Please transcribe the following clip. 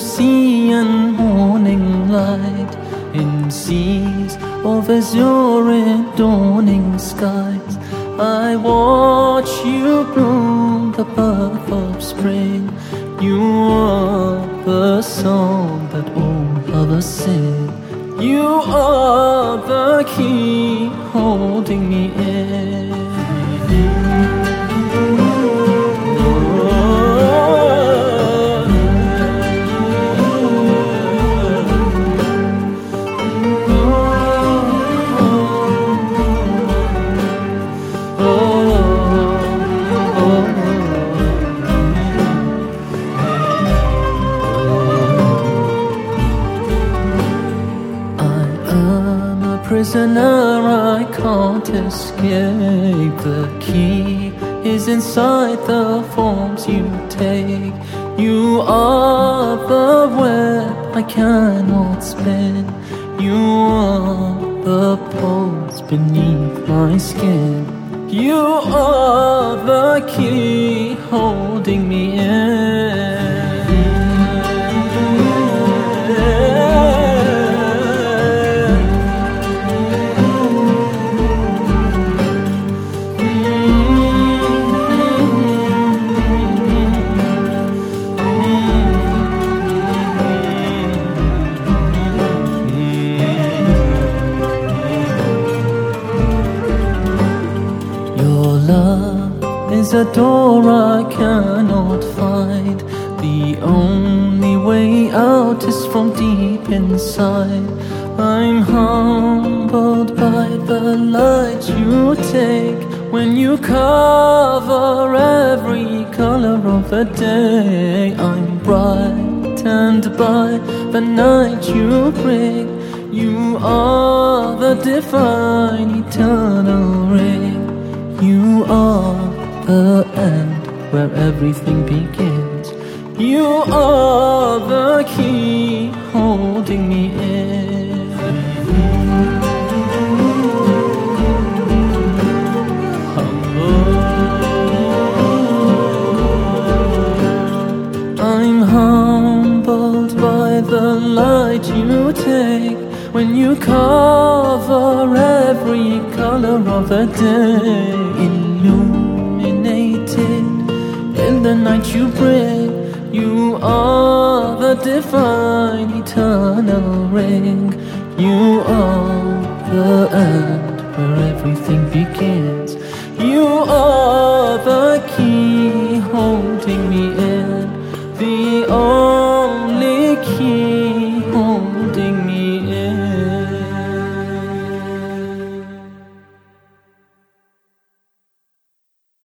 sea and morning light, in seas of azure and dawning skies. I watch you bloom, the birth of spring. You are the song that all others sing. You are the key holding me in. Prisoner, I can't escape. The key is inside the forms you take. You are the web I cannot spin. You are the pulse beneath my skin. You are the key holding me in. Love is a door I cannot find. The only way out is from deep inside. I'm humbled by the light you take when you cover every color of the day. I'm brightened by the night you bring. You are the divine eternal ring. You are the end where everything begins. You are the key holding me in. I'm humbled by the light you take when you cover every color of the day. Illuminated in the night you bring. You are the divine eternal ring. You are the end where everything begins. You are the key holding me in. The